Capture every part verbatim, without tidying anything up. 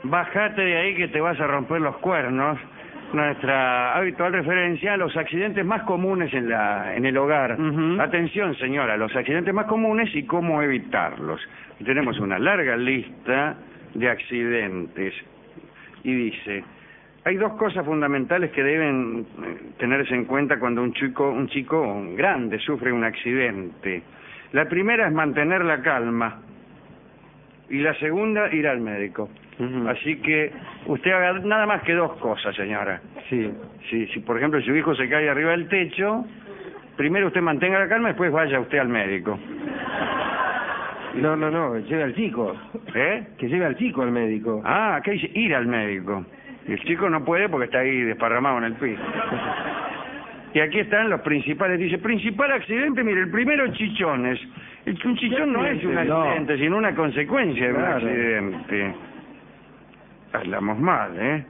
bájate de ahí que te vas a romper los cuernos. Nuestra habitual referencia a los accidentes más comunes en la en el hogar. Uh-huh. Atención, señora, los accidentes más comunes y cómo evitarlos. Y tenemos una larga lista de accidentes. Y dice, hay dos cosas fundamentales que deben tenerse en cuenta cuando un chico, un chico un grande sufre un accidente. La primera es mantener la calma. Y la segunda, ir al médico. Uh-huh. Así que usted haga nada más que dos cosas, señora. Sí. Si, si por ejemplo su hijo se cae arriba del techo, primero usted mantenga la calma, después vaya usted al médico. No, no, no, lleve al chico. ¿Eh? Que lleve al chico al médico. Ah, ¿qué dice? Ir al médico. Y el chico no puede porque está ahí desparramado en el piso. Y aquí están los principales. Dice, principal accidente, mire, el primero, chichones. El, un chichón no es un accidente, no, sino una consecuencia de claro. un accidente. Hablamos mal, ¿eh?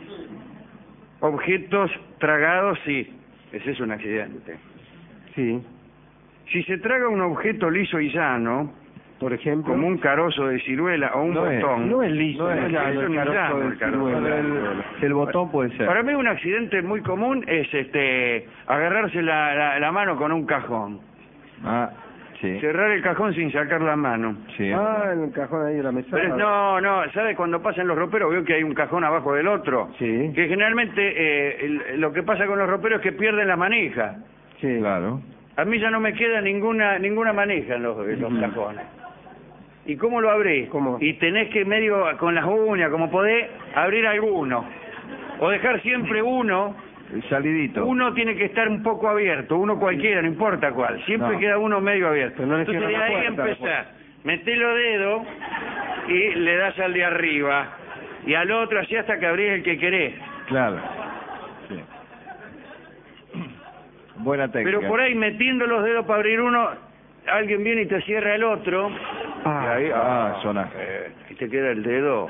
Objetos tragados, sí. Ese es un accidente. Sí. Si se traga un objeto liso y sano, por ejemplo, como un carozo de ciruela o un no botón. Es, no es liso, no es, llano, es un llano, el carozo. El, el botón puede ser. Para mí un accidente muy común es este agarrarse la, la, la mano con un cajón. Ah, sí. Cerrar el cajón sin sacar la mano. Sí. Ah, en el cajón ahí de la mesa. Pero no, no, ¿sabe cuando pasan los roperos? Veo que hay un cajón abajo del otro. Sí. Que generalmente eh, el, lo que pasa con los roperos es que pierden la manija. Sí. Claro. A mí ya no me queda ninguna ninguna manija en los, en los uh-huh. cajones. ¿Y cómo lo abrís? ¿Cómo? Y tenés que medio con las uñas, como podés, abrir alguno. O dejar siempre uno. El salidito. Uno tiene que estar un poco abierto, uno cualquiera, no importa cuál. Siempre no. queda uno medio abierto. No Entonces de ahí empezás. Metés los dedos y le das al de arriba. Y al otro así hasta que abrís el que querés. Claro. Sí. Buena técnica. Pero por ahí metiendo los dedos para abrir uno, alguien viene y te cierra el otro. Ah, y ahí, ah, ah zona. Eh, y te queda el dedo.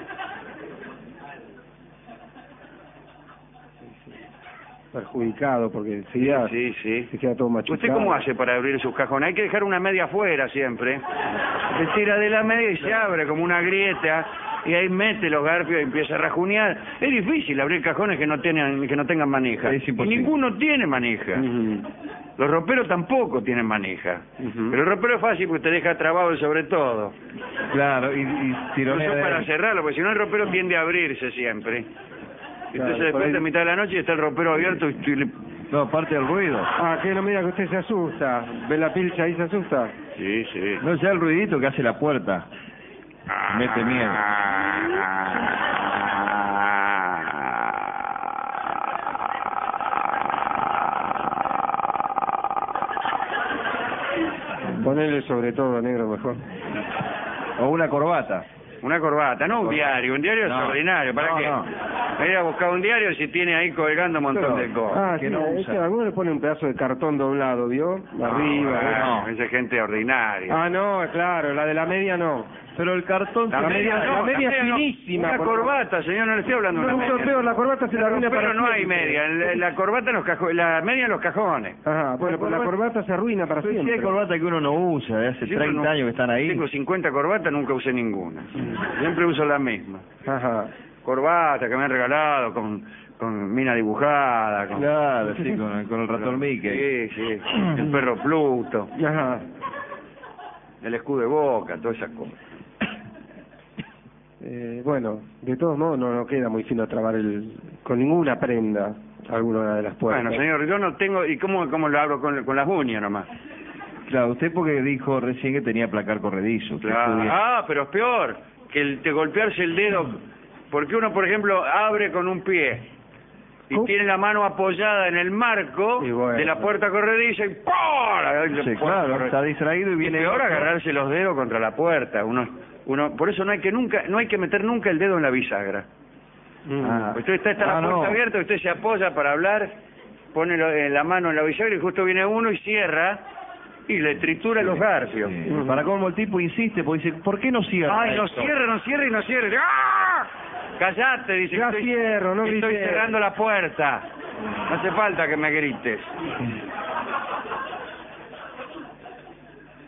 Perjudicado porque enseguida sí, sí, sí. se queda todo machucado. ¿Usted cómo hace para abrir sus cajones? Hay que dejar una media afuera siempre. Se tira de la media y se abre como una grieta. Y ahí mete los garfios y empieza a rajunear. Es difícil abrir cajones que no tengan, que no tengan manija. Es y ninguno tiene manija. Uh-huh. Los roperos tampoco tienen manija. Uh-huh. Pero el ropero es fácil porque te deja trabado el sobre todo. Claro, y, y tironea. Eso para cerrarlo, porque si no el ropero tiende a abrirse siempre. Entonces claro, después de mitad de la noche está el ropero abierto y... y le... No, aparte del ruido. Ah, que no, mira que usted se asusta. ¿Ve la pilcha ahí se asusta? Sí, sí. No sea el ruidito que hace la puerta. Ah, mete miedo. Ponele sobre todo negro mejor. O una corbata. Una corbata, no un diario. Un diario no. es ordinario. ¿Para no, qué? No. Me voy a buscar un diario si tiene ahí colgando un montón Pero, de cosas. Ah, que sí, no usa. Alguno le pone un pedazo de cartón doblado, ¿vio? Arriba. No, no, esa es gente ordinaria. Ah, no, claro, la de la media no. Pero el cartón... La, la media, no, la media es finísima. Una corbata, señor, no le estoy hablando de no, una media. Peor, la corbata se la arruina para Pero no hay media, la, la corbata en los cajones, la media en los cajones. Ajá, bueno, pues la corbata se arruina para siempre. Sí, hay corbata que uno no usa, de hace treinta no, años que están ahí. Tengo cincuenta corbatas, nunca usé ninguna. Siempre uso la misma. Ajá. Corbata que me han regalado con... con mina dibujada, con... Claro, sí, con, con el ratón Mickey. Sí, sí, el perro Pluto. Ajá. El escudo de Boca, todas esas cosas. Eh, bueno, de todos modos no, no queda muy fino trabar el con ninguna prenda alguna de las puertas. Bueno, señor, yo no tengo... ¿Y cómo, cómo lo abro? Con, con las uñas nomás. Claro, usted porque dijo recién que tenía placar corredizo. Claro. Ah, pero es peor que el de golpearse el dedo... Porque uno, por ejemplo, abre con un pie y ¿Cómo? tiene la mano apoyada en el marco bueno, de la puerta corrediza y ¡pum! Sí, claro, está distraído y viene... Y peor agarrarse los dedos contra la puerta. Uno, uno, por eso no hay que nunca, no hay que meter nunca el dedo en la bisagra. Mm. Ah. Usted está, está ah, la puerta no. abierta, usted se apoya para hablar, pone lo, eh, la mano en la bisagra y justo viene uno y cierra y le tritura sí, los garfios. Sí. Mm. Para cómo el tipo insiste, porque dice, ¿por qué no cierra? Ay, no cierra, no cierra y no cierra. ¡Ah! Callate, dice. Ya cierro, no Estoy grité. cerrando la puerta. No hace falta que me grites.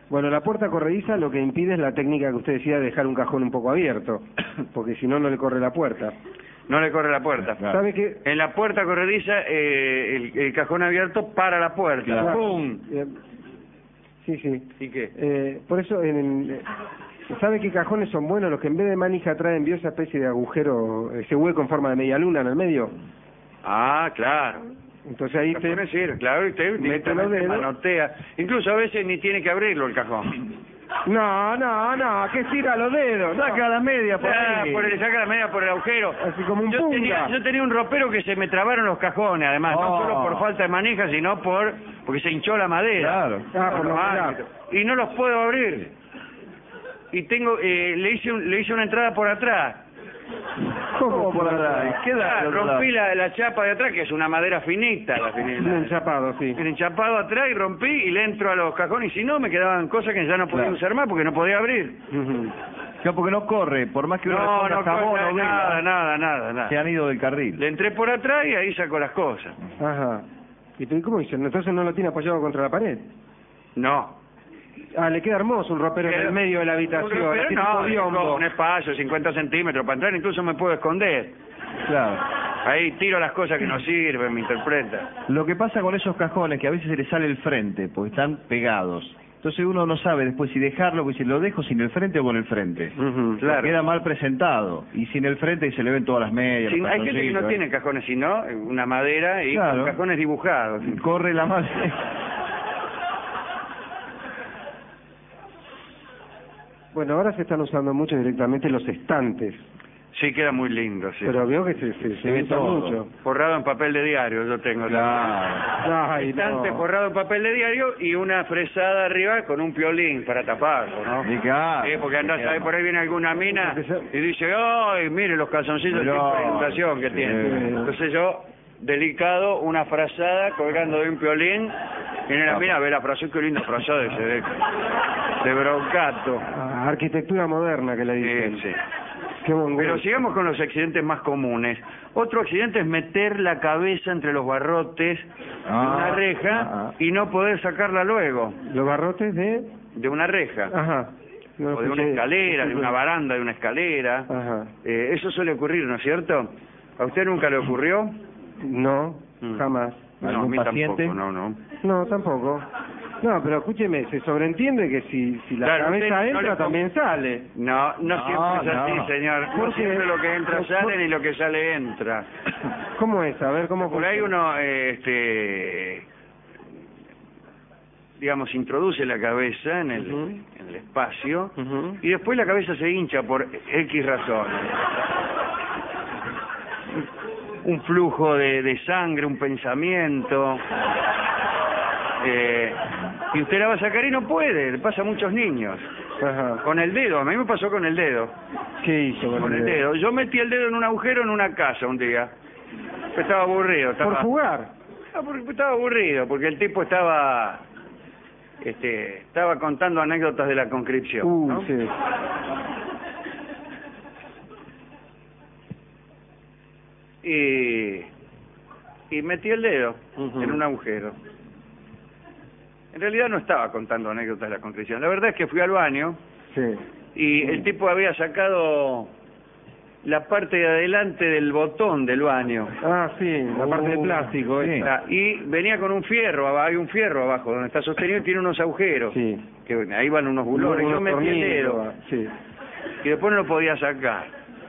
Bueno, la puerta corrediza lo que impide es la técnica que usted decía de dejar un cajón un poco abierto, porque si no, no le corre la puerta. No le corre la puerta. Claro. ¿Sabe qué? En la puerta corrediza, eh, el, el cajón abierto para la puerta. Claro. ¡Pum! Eh, sí, sí. ¿Y qué? Eh, por eso, en, en, ¿sabe qué cajones son buenos? Los que en vez de manija traen vio esa especie de agujero, ese hueco en forma de media luna en el medio. Ah, claro. Entonces ahí te... decir, claro, y usted mete los dedos, manotea. Incluso a veces ni tiene que abrirlo el cajón. No, no, no, que tira los dedos. Saca no. la media por ah, ahí. Por el, saca la media por el agujero. Así como un yo punga. tenía, yo tenía un ropero que se me trabaron los cajones, además. Oh. No solo por falta de manija, sino por porque se hinchó la madera. Claro. Ah, por ah, y no los puedo abrir. Y tengo, eh, le hice un, le hice una entrada por atrás. ¿Cómo por atrás? Ah, rompí la, la chapa de atrás, que es una madera finita. La finita. Un enchapado, sí. Un enchapado atrás y rompí y le entro a los cajones. Y si no, me quedaban cosas que ya no podía claro. usar más porque no podía abrir. Uh-huh. Claro, porque no corre, por más que uno no, le no jabón corre, o nada, vela, nada, nada, nada. Se han ido del carril. Le entré por atrás y ahí sacó las cosas. Ajá. ¿Y cómo hizo? ¿Entonces no lo tiene apoyado contra la pared? No. Ah, le queda hermoso un ropero en el medio de la habitación. Un ropero, no, no, un espacio, cincuenta centímetros para entrar, incluso me puedo esconder. Claro. Ahí tiro las cosas que no sirven, me interpreta. Lo que pasa con esos cajones, que a veces se les sale el frente, porque están pegados. Entonces uno no sabe después si dejarlo, porque si lo dejo sin el frente o con el frente. Uh-huh, claro. Queda mal presentado. Y sin el frente y se le ven todas las medias. Sí, hay gente que no ¿eh? tiene cajones, sino una madera y claro. con cajones dibujados. Corre la madre. Bueno, ahora se están usando mucho directamente los estantes. Sí, queda muy lindo, sí. Pero veo que se, se, se, se ve todo. Mucho. Forrado en papel de diario, yo tengo. Claro. Ay, estante no. forrado en papel de diario y una fresada arriba con un piolín para taparlo, ¿no? Sí, claro. Sí, porque andás a ver, por ahí viene alguna mina y dice, ay, mire los calzoncillos de tipo de inundación que tiene. Sí. Entonces yo, delicado, una frazada colgando de un piolín. Viene la mina, ve la frazada, qué linda frazada ese de, de Brocato. Ah, arquitectura moderna que le dicen. Sí, sí. Qué buen Pero sigamos con los accidentes más comunes. Otro accidente es meter la cabeza entre los barrotes ah, de una reja ah, y no poder sacarla luego. ¿Los barrotes de? De una reja. Ajá. No o de una escalera, de una baranda, de una escalera. Ajá. Eh, eso suele ocurrir, ¿no es cierto? ¿A usted nunca le ocurrió? No, mm. jamás. No, a mí paciente? tampoco, no, no. No, tampoco. No, pero escúcheme, se sobreentiende que si, si la claro, cabeza entra, no le... también sale. No, no, no siempre es así, no. señor. No siempre lo que entra sale ni lo que sale entra. ¿Cómo es? A ver, ¿cómo Por ahí uno, eh, este, digamos, introduce la cabeza en el, uh-huh. en el espacio uh-huh. y después la cabeza se hincha por X razones. Un flujo de, de sangre, un pensamiento... Eh, y usted la va a sacar y no puede, le pasa a muchos niños. Ajá. Con el dedo, a mí me pasó con el dedo. ¿Qué hizo con, con el dedo? dedo? Yo metí el dedo en un agujero en una casa un día. Estaba aburrido. Estaba... ¿Por jugar? No, porque estaba aburrido, porque el tipo estaba este estaba contando anécdotas de la conscripción. Uh, ¿no? Sí. Y, y metí el dedo uh-huh. en un agujero. En realidad no estaba contando anécdotas de la conscripción. La verdad es que fui al baño sí. y el tipo había sacado la parte de adelante del botón del baño. Ah, sí, la uh, parte de plástico. Sí. Y venía con un fierro, hay un fierro abajo donde está sostenido y tiene unos agujeros. Sí. Que ahí van unos bulones. Yo metí el dedo sí. y después no lo podía sacar.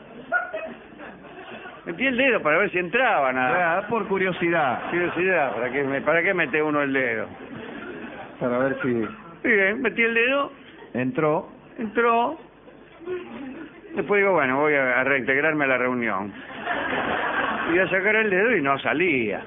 Metí el dedo para ver si entraba nada. Ah, por curiosidad. Curiosidad, ¿para qué, ¿para qué mete uno el dedo? Para ver si... Bien, metí el dedo. Entró. Entró. Después digo, bueno, voy a reintegrarme a la reunión. Iba a sacar el dedo y no salía.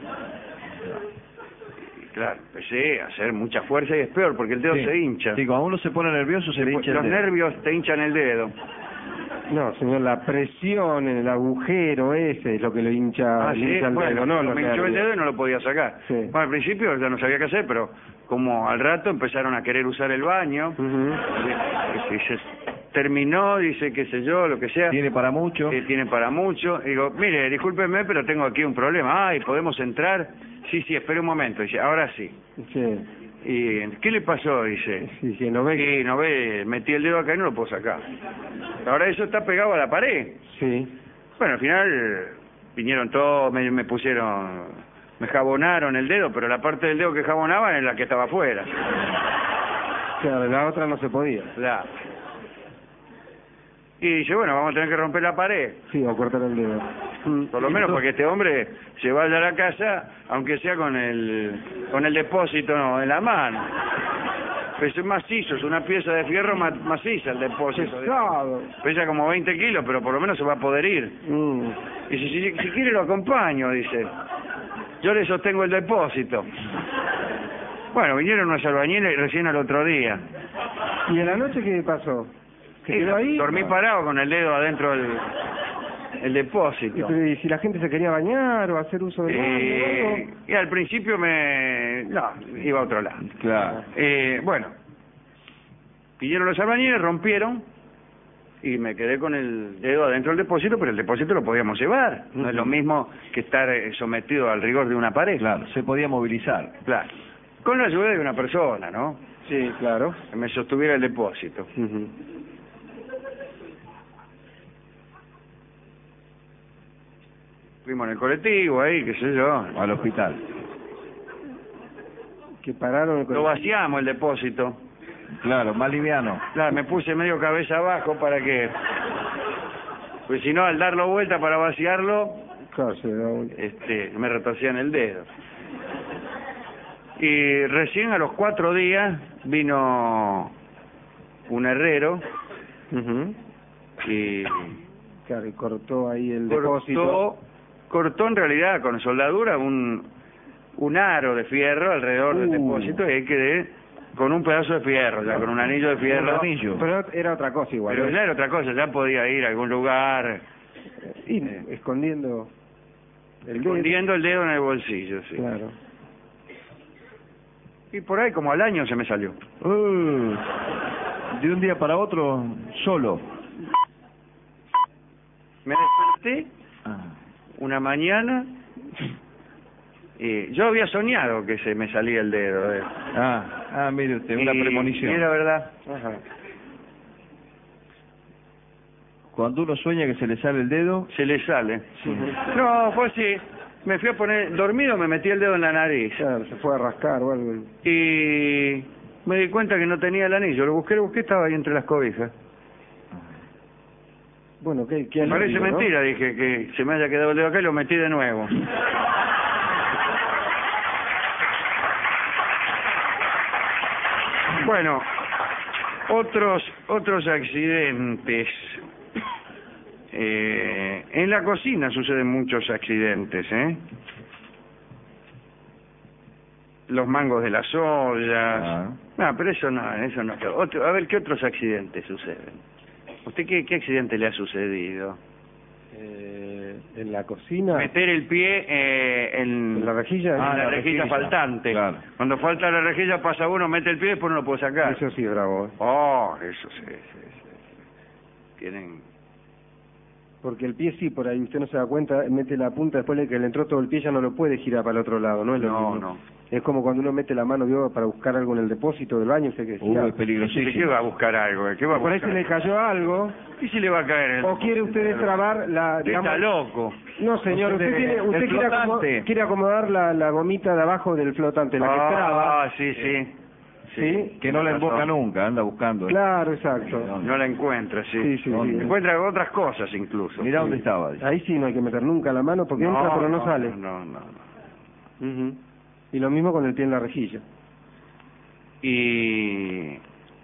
Y claro, empecé a hacer mucha fuerza y es peor porque el dedo sí. se hincha. Sí, cuando uno se pone nervioso se le hincha el Los dedo. nervios te hinchan el dedo. No, señor, la presión en el agujero ese es lo que lo hincha, ah, le sí, hincha el bueno, dedo, ¿no? Lo me hinchó el dedo y no lo podía sacar. Sí. Bueno, al principio ya no sabía qué hacer, pero como al rato empezaron a querer usar el baño, uh-huh. y, y se terminó, dice, qué sé yo, lo que sea. Tiene para mucho. Eh, tiene para mucho. Y digo, mire, discúlpeme, pero tengo aquí un problema. Ay, ¿podemos entrar? Sí, sí, espere un momento. Dice, ahora sí. Sí. ¿Y qué le pasó? Dice. Sí, sí, no ve. Y no ve, metí el dedo acá y no lo puedo sacar. Ahora eso está pegado a la pared. Sí. Bueno, al final vinieron todos, me, me pusieron, me jabonaron el dedo, pero la parte del dedo que jabonaban es la que estaba afuera. Claro, la otra no se podía. La... Y dice, bueno, vamos a tener que romper la pared. Sí, o cortar el dedo. Por lo menos para que este hombre se vaya a la casa, aunque sea con el con el depósito no, en la mano. Pues es macizo, es una pieza de fierro ma maciza el depósito. Pesado. Pesa como veinte kilos, pero por lo menos se va a poder ir. Mm. Y si, si, si quiere lo acompaño, dice. Yo le sostengo el depósito. Bueno, vinieron unos albañiles recién al otro día. ¿Y en la noche qué pasó? ¿Se Y quedó ahí? dormí parado con el dedo adentro del el depósito. ¿Y, y si la gente se quería bañar o hacer uso del baño o Eh, algo? y al principio me... No, iba a otro lado. Claro. Eh, bueno, pidieron los albañiles, rompieron y me quedé con el dedo adentro del depósito, pero el depósito lo podíamos llevar. No es lo mismo que estar eh, sometido al rigor de una pared. Claro, se podía movilizar. Claro. Con la ayuda de una persona, ¿no? Sí, claro. Que me sostuviera el depósito. Ujú. Fuimos en el colectivo ahí, qué sé yo. Al hospital. Que pararon el Lo vaciamos el depósito. Claro, más liviano. Claro, me puse medio cabeza abajo para que... Pues si no, al darlo vuelta para vaciarlo, Claro, se da un... este, me retorcían el dedo. Y recién a los cuatro días vino un herrero Ujú. y Claro, y cortó ahí el depósito. cortó, cortó en realidad con soldadura un, un aro de fierro alrededor del Uh. depósito y ahí quedé con un pedazo de fierro, ya con un anillo de fierro. Un anillo. Pero era otra cosa igual. Pero ¿eh? ya era otra cosa, ya podía ir a algún lugar Y escondiendo el dedo. escondiendo el dedo en el bolsillo, sí. Claro. Y por ahí como al año se me salió. Uh, de un día para otro, solo. Me desperté Ah. una mañana y yo había soñado que se me salía el dedo. eh. Ah, ah, mire usted, una Y- premonición. Y era verdad. Ajá. Cuando uno sueña que se le sale el dedo, Se le sale. No, fue así. Me fui a poner dormido, me metí el dedo en la nariz. Claro, se fue a rascar o algo. Y me di cuenta que no tenía el anillo. Lo busqué, lo busqué, estaba ahí entre las cobijas. Bueno, qué, qué Parece alivio, ¿no? mentira, dije, que se me haya quedado el dedo acá y lo metí de nuevo. Bueno, otros otros accidentes. Eh, en la cocina suceden muchos accidentes, ¿eh? Los mangos de las ollas. Ah. No, pero eso no, eso no. Otro, a ver, ¿qué otros accidentes suceden? ¿Usted qué, qué accidente le ha sucedido? Eh, en la cocina. Meter el pie eh, en, ¿En la rejilla? en Ah, la, la rejilla, rejilla. faltante. Claro. Cuando falta la rejilla pasa uno, mete el pie y después no lo puede sacar. Eso sí es bravo. ¿eh? Oh, eso sí, sí, sí, sí. Tienen... Porque el pie sí, por ahí usted no se da cuenta, mete la punta, después de que le entró todo el pie ya no lo puede girar para el otro lado, ¿no? Es lo No, mismo. no. Es como cuando uno mete la mano, vio, para buscar algo en el depósito del baño, usted que decía. Uh, es ¿Qué peligrosísimo. va a buscar algo? ¿Qué va a Por ahí se buscar? le cayó algo, ¿Qué se le va a caer? el- o quiere usted destrabar la... Usted digamos- está loco. No, señor, usted, Usted- tiene, usted el quiere, acomo- flotante. quiere acomodar la, la gomita de abajo del flotante, la que traba. Ah, sí, sí. ¿Sí? Que no la Tiene emboca razón. nunca, anda buscando. Claro, exacto. No la encuentra, sí. Sí, sí, sí. Encuentra otras cosas incluso. Mirá dónde estaba. dice. Ahí sí no hay que meter nunca la mano porque entra pero no, sale. No, no, no. Ujú. Y lo mismo con el pie en la rejilla. Y,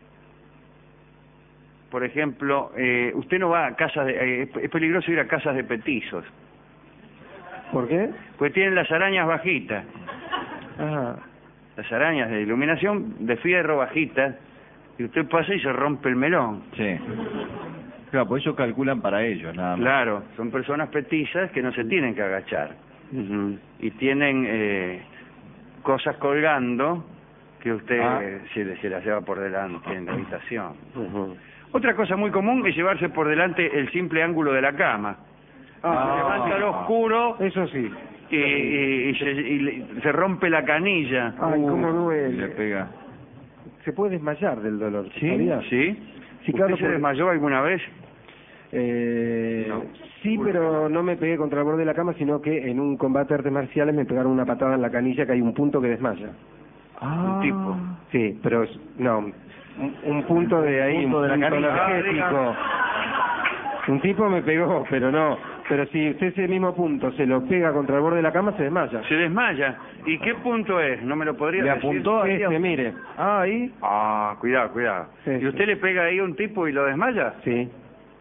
por ejemplo, eh, usted no va a casas de... eh, es- es peligroso ir a casas de petizos, ¿Por qué? pues tienen las arañas bajitas, Ajá. las arañas de iluminación de fierro bajitas, y usted pasa y se rompe el melón. Sí. Claro, por eso calculan para ellos, nada más. Claro, son personas petizas que no se tienen que agachar, Ujú. y tienen eh, cosas colgando que usted Ah. eh, se, le- se las lleva por delante en la habitación. Ujú. Otra cosa muy común es llevarse por delante el simple ángulo de la cama. Ah, Se levanta al oscuro, Eso sí. y, y, y se, y le- se rompe la canilla. Ay, cómo Le duele. pega. Se puede desmayar del dolor, ¿Sí? ¿sabía? ¿Sí? Sí, ¿Usted claro, se porque- desmayó alguna vez? Eh, No. Sí, pero no me pegué contra el borde de la cama, sino que en un combate de artes marciales me pegaron una patada en la canilla que hay un punto que desmaya. Ah. Un tipo. Sí, pero es- no, un, un punto de ahí, punto un de la punto canilla. energético. Un tipo me pegó, pero no. Pero si usted ese mismo punto se lo pega contra el borde de la cama, se desmaya. Se desmaya. ¿Y qué punto es? ¿No me lo podría Le decir? apuntó ahí. Este, mire. Ah, ahí. Ah, cuidado, cuidado. Sí, ¿Y usted sí. le pega ahí a un tipo y lo desmaya? Sí.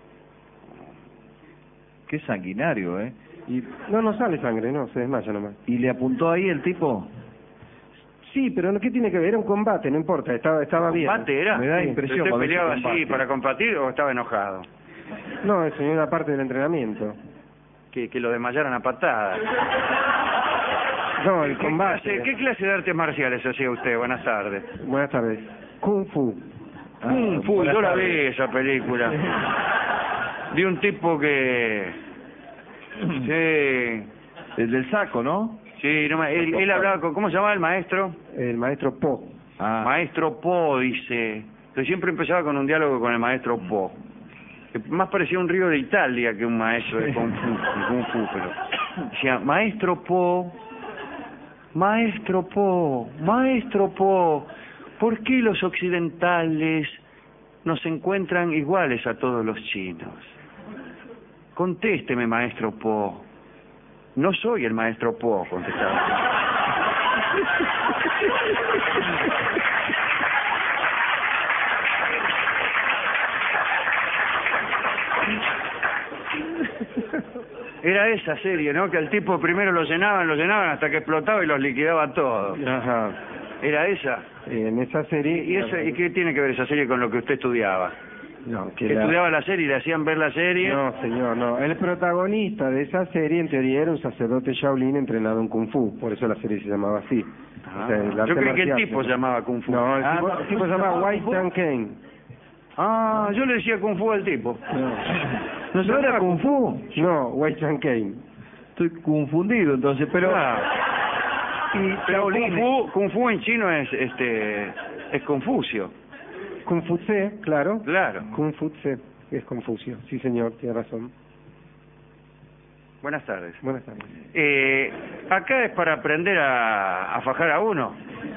Qué sanguinario, ¿eh? Y no, no sale sangre, no, se desmaya nomás. ¿Y le apuntó ahí el tipo? Sí, pero ¿qué tiene que ver? Era un combate, no importa, estaba estaba bien. ¿Combate era? Me da Sí. impresión ¿Usted cuando peleaba dice así combate. para combatir o estaba enojado? No, eso era parte del entrenamiento. Que, que lo desmayaran a patadas. No, el ¿Qué combate. clase, ¿Qué clase de artes marciales hacía usted? Buenas tardes. Buenas tardes. Kung Fu. Ah, Kung Fu, buenas yo la tardes. vi esa película. Vi un tipo que... Sí, El del saco, ¿no? sí, no me- él, él hablaba con... ¿Cómo se llamaba el maestro? El maestro Po. Ah. Maestro Po, dice. Yo siempre empezaba con un diálogo con el maestro Po. Que más parecía un río de Italia que un maestro de Kung Fu, de Kung Fu, pero... Decía, maestro Po, maestro Po, maestro Po, ¿por qué los occidentales nos encuentran iguales a todos los chinos? Contésteme, maestro Po. No soy el maestro Po, contestaba. Era esa serie, ¿no? Que al tipo primero lo llenaban, lo llenaban hasta que explotaba y los liquidaba todos. Ajá. ¿Era esa? En esa ¿Y, serie... y, esa- ¿Y qué tiene que ver esa serie con lo que usted estudiaba? No, ¿Que que la- estudiaba la serie y le hacían ver la serie? No, señor, no. El protagonista de esa serie, en teoría, era un sacerdote Shaolin entrenado en Kung Fu. Por eso la serie se llamaba así. Ah, O sea, el arte yo creí que el marcial, tipo se ¿no? llamaba Kung Fu. No, el Ah, tipo, no, el tipo se llamaba White Chan Kane. Ah, yo le decía Kung Fu al tipo. No. ¿No era Kung Fu? No, White Chan Kane. Estoy confundido entonces, pero... Claro. Y Pero Kung Shaolin, Fu, Kung Fu en chino es este es Confucio. Kung Fu Tse, claro. Claro. Kung Fu Tse, es Confucio. Sí, señor, tiene razón. Buenas tardes. Buenas tardes. Eh, acá es para aprender a, a fajar a uno.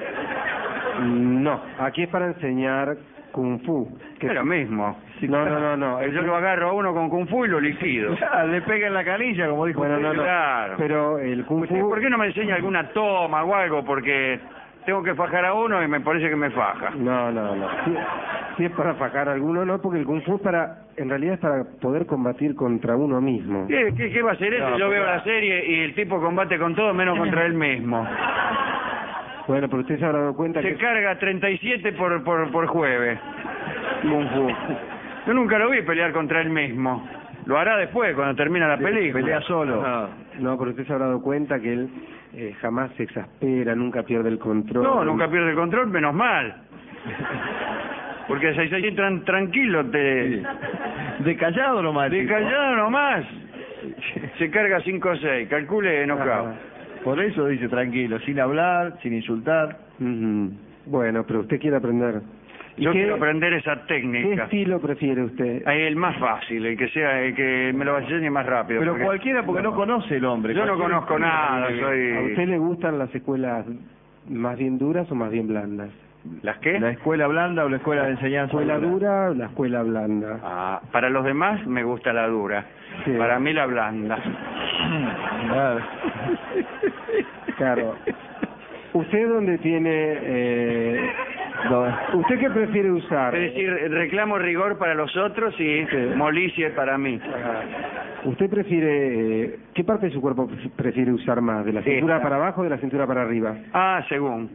No, aquí es para enseñar Kung Fu. Que Es lo mismo. No, no, no, no. Yo lo agarro a uno con Kung Fu y lo liquido. Ah, le pega en la canilla, como dijo Bueno, usted. no, no. Claro. Pero el Kung ¿Usted Fu... ¿Por qué no me enseña alguna toma o algo? Porque tengo que fajar a uno y me parece que me faja. No, no, no. Sí, sí es para fajar a alguno, no, porque el Kung Fu es para, en realidad es para poder combatir contra uno mismo. ¿Qué, qué, qué va a hacer eso? No, Yo porque- veo la serie y el tipo combate con todo menos contra él mismo. Bueno, pero usted se habrá dado cuenta Se que... carga treinta y siete por, por, por jueves. Kung Fu. Yo nunca lo vi pelear contra él mismo. Lo hará después, cuando termina la película. Pelea solo. No, no, pero usted se habrá dado cuenta que él eh, jamás se exaspera, nunca pierde el control. No, nunca pierde el control, menos mal. Porque se, se entran tranquilos, te... De callado nomás. el De tipo. callado nomás. Se carga cinco o seis, calcule enojado. Ajá. Por eso dice tranquilo, sin hablar, sin insultar. Ujú. Bueno, pero usted quiere aprender. ¿Y Yo qué, quiero aprender esa qué técnica. estilo prefiere usted? Ahí el más fácil, el que sea, el que me lo enseñe más rápido. Pero porque cualquiera porque no conoce el hombre. yo no Cualquiera- conozco nada, ¿A usted soy... le gustan las escuelas más bien duras o más bien blandas? ¿Las qué? ¿La escuela blanda o la escuela de enseñanza? ¿La escuela blanda? dura o la escuela blanda? Ah, para los demás me gusta la dura. Sí. Para mí la blanda. Claro. Claro. ¿Usted dónde tiene... Eh, ¿Usted qué prefiere usar? Es decir, reclamo rigor para los otros y Sí. molicie para mí. Ajá. ¿Usted prefiere... eh, ¿Qué parte de su cuerpo prefiere usar más? ¿De la cintura Esta. para abajo o de la cintura para arriba? Ah, según.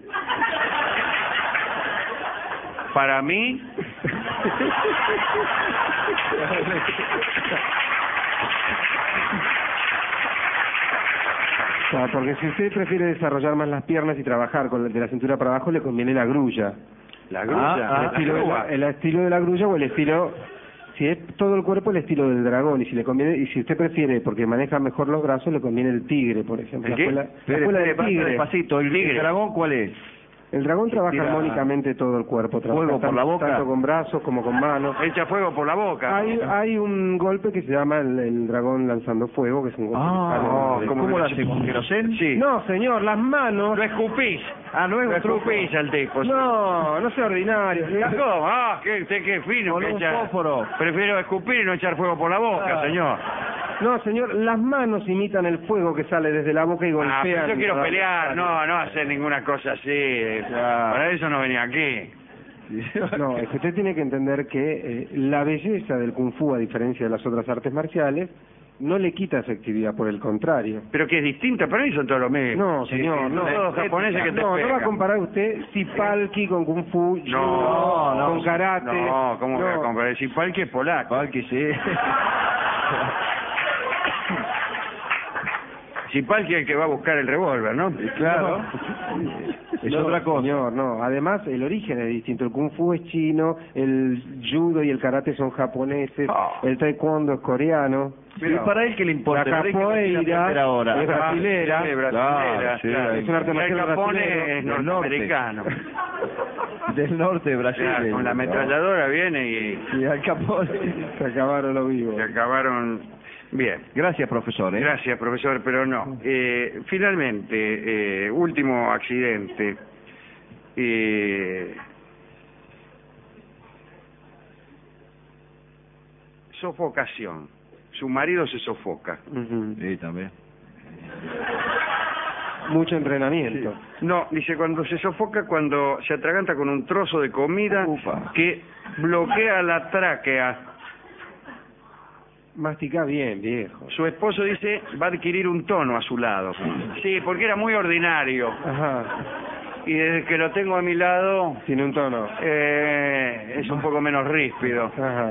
Para mí... Claro, porque si usted prefiere desarrollar más las piernas y trabajar con la- de la cintura para abajo, le conviene la grulla. La grulla. Ah, el, la estilo de grúa. la, el estilo de la grulla o el estilo Si es todo el cuerpo, el estilo del dragón, y si le conviene, y si usted prefiere, porque maneja mejor los brazos, le conviene el tigre, por ejemplo. ¿El qué? La escuela, la Espere, escuela espere, del tigre. despacito. ¿El, Tigre. ¿El dragón cuál es? El dragón trabaja Tira- armónicamente todo el cuerpo, trabaja ¿Fuego por tan- la boca? tanto con brazos como con manos. Echa fuego por la boca. Hay, hay un golpe que se llama el, el dragón lanzando fuego, que es un golpe que Ah, sale de- ¿cómo, ¿cómo lo que- hace? ¿Con querosén? Sí. No, señor, las manos... Lo escupís. Ah, no es Lo un truco. escupís al tipo. No, no sea ordinario. ¿Cómo? Ah, qué, usted qué fino. Con que un echa- fósforo. Prefiero escupir y no echar fuego por la boca, Ah. señor. No, señor, las manos imitan el fuego que sale desde la boca y Ah, golpean. pero yo quiero contra- pelear, no, no hacer ninguna cosa así. Claro. Para eso no venía aquí. No, es que usted tiene que entender que eh, la belleza del Kung Fu, a diferencia de las otras artes marciales, no le quita efectividad, por el contrario. Pero que es distinta, para mí son todos los mismos. No, señor, no. Todos japoneses que te No, no va a pegan. comparar usted Sipalki con Kung Fu, No, judo, no, con karate. No, ¿cómo voy a No. comparar? Si Palki es polaco. Palki, sí. Si Palki es el que va a buscar el revólver, ¿no? Claro. Es No, otra cosa. Señor, no. Además, el origen es distinto. El Kung Fu es chino, el judo y el karate son japoneses, Oh. el taekwondo es coreano. ¿Y para él qué le importa? La ¿Qué quiere aprender capoeira ahora? es brasilera. Sí, brasilera, Claro, sí, claro. es un arte marcial El japonés brasilero. es Del norteamericano. Del norte de Brasil. Claro, con la ametralladora viene y Y Al Capone. Se acabaron los vivos. se acabaron. Bien. Gracias, profesor. ¿eh? Gracias, profesor, pero no. Eh, finalmente, eh, último accidente. Eh, sofocación. Su marido se sofoca. Ujú. Sí, también. Mucho entrenamiento. No, dice cuando se sofoca, cuando se atraganta con un trozo de comida Ufa. que bloquea la tráquea. Mastica bien, viejo. Su esposo dice va a adquirir un tono a su lado. Sí, porque era muy ordinario. Ajá. Y desde que lo tengo a mi lado, Tiene un tono. eh, es un poco menos ríspido. Ajá.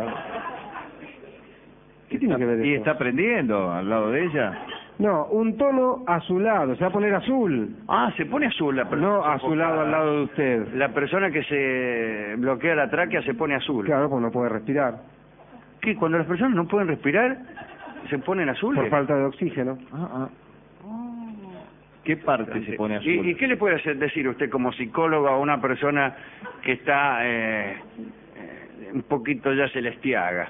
¿Qué tiene que ver Y eso? está aprendiendo al lado de ella. No, un tono a su lado. Se va a poner azul. Ah, se pone azul la persona. No a su lado, al lado de usted. La persona que se bloquea la tráquea se pone azul. Claro, pues no puede respirar. ¿Qué? Cuando las personas no pueden respirar, se ponen azules. Por falta de oxígeno. Ah, ah. ¿Qué parte se pone azul? ¿Y, y qué le puede hacer decir usted como psicólogo a una persona que está eh, eh, un poquito ya celestiaga?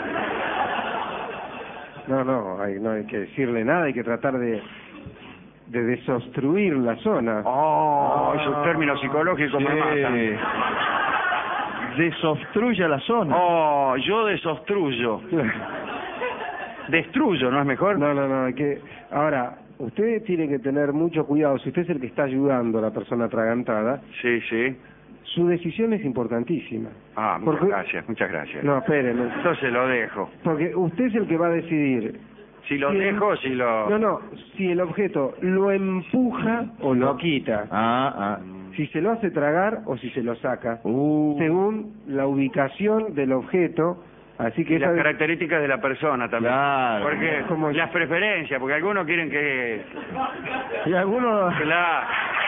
No, no, hay, no hay que decirle nada, hay que tratar de, de desobstruir la zona. Oh, esos términos psicológicos me matan. Desobstruya la zona. Oh, yo desobstruyo. Destruyo, ¿no es mejor? No, no, no, hay que... Ahora, usted tiene que tener mucho cuidado. Si usted es el que está ayudando a la persona atragantada, Sí, sí. su decisión es importantísima. Ah, muchas Porque- gracias, muchas gracias. No, espere, no. Entonces lo dejo. Porque usted es el que va a decidir. Si lo Si el- dejo, si lo... No, no, si el objeto lo empuja o lo quita. Ah, ah. Si se lo hace tragar o si se lo saca. Uh. Según la ubicación del objeto. Así que Y las esa- características de la persona también. Claro. Porque Como- las preferencias, porque algunos quieren que... Y algunos... que la...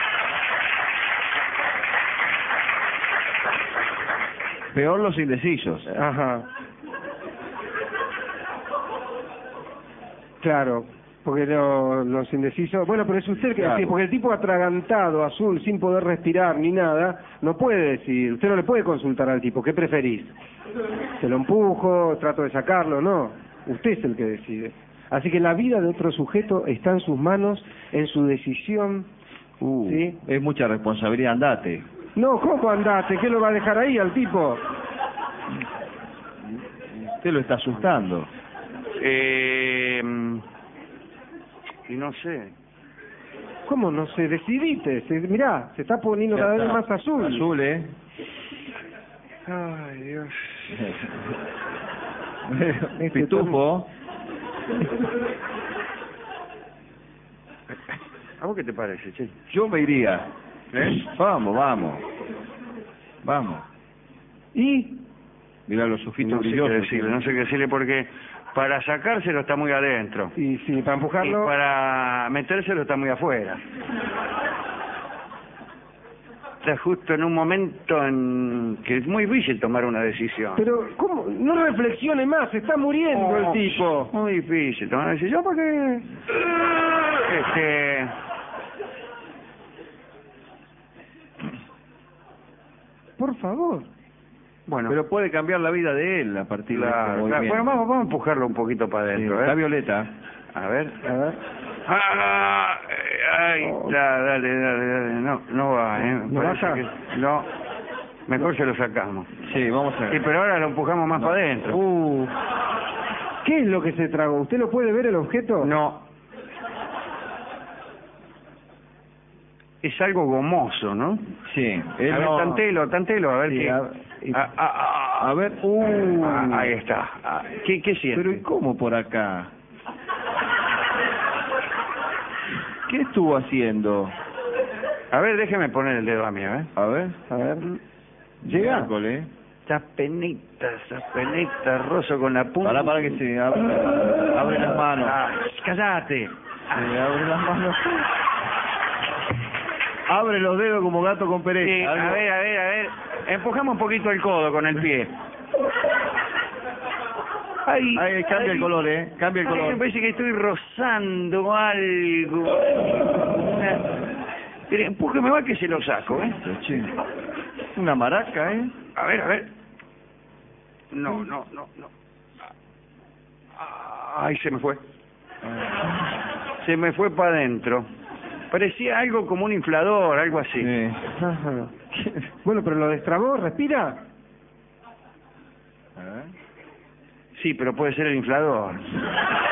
Peor los indecisos. Ajá. Claro, porque lo- los indecisos... Bueno, pero es usted el que Claro. decide, porque el tipo atragantado, azul, sin poder respirar ni nada, no puede decidir. Usted no le puede consultar al tipo, ¿qué preferís? ¿Se lo empujo, trato de sacarlo? No, usted es el que decide. Así que la vida de otro sujeto está en sus manos, en su decisión. Uh, ¿Sí? Es mucha responsabilidad, andate. No, ¿cómo andate? ¿Qué lo va a dejar ahí al tipo? Usted lo está asustando. Eh, y no sé. ¿Cómo no sé? Decidite. Se, mirá, se está poniendo cada vez más azul. Azul, ¿eh? Ay, Dios. Este Pitufo. ¿A vos qué te parece, che? Yo me iría. ¿Eh? Vamos, vamos. Vamos. ¿Y? Mira los ojitos No sé qué brillosos. decirle, no sé qué decirle porque para sacárselo está muy adentro. Y sí, para Y empujarlo... para metérselo está muy afuera. está justo en un momento en que es muy difícil tomar una decisión. Pero, ¿cómo? No reflexione más, se está muriendo Oh, el tipo. Muy difícil tomar una decisión porque... Este... Por favor. Bueno, Pero puede cambiar la vida de él a partir de este claro, claro. movimiento. Bueno, vamos, vamos a empujarlo un poquito para Sí, adentro, está ¿eh? Violeta. A ver. A ver. Ah, ahí está, dale, dale, dale. No, no va, ¿eh? Me ¿No parece baja? que- No, mejor se lo sacamos. Sí, vamos a Sí, ver. pero ahora lo empujamos más para adentro. Uh. ¿Qué es lo que se tragó? ¿Usted lo puede ver el objeto? No. Es algo gomoso, ¿no? Sí. Él A ver, no- tantelo, tantelo, a ver Sí, qué... a- y- Ah, ah, ah, A ver. Uh. ah, ahí está. Ah, ¿Qué, qué siente? Pero ¿y cómo por acá? ¿Qué estuvo haciendo? A ver, déjeme poner el dedo a mí, ¿eh? A ver. A ver. Llega. Esas penitas, esas penitas, roso con la punta. Para, para que se abre, abre las manos. Ah, cállate. Se abre las manos. Abre los dedos como gato con pereza. Sí, a Algo- ver, a ver, a ver. Empujamos un poquito el codo con el pie. Ay, Ahí cambia el color, ¿eh? Cambia el ay, color. me parece que estoy rozando algo. Una... Mire, empújeme más que se lo saco, ¿eh? Che, una maraca, ¿eh? A ver, a ver. No, no, no, no. Ay, se me fue. Se me fue para adentro. Parecía algo como un inflador, algo así. Sí. Ajá. Bueno, pero lo destrabó, respira. A ver. Sí, pero puede ser el inflador.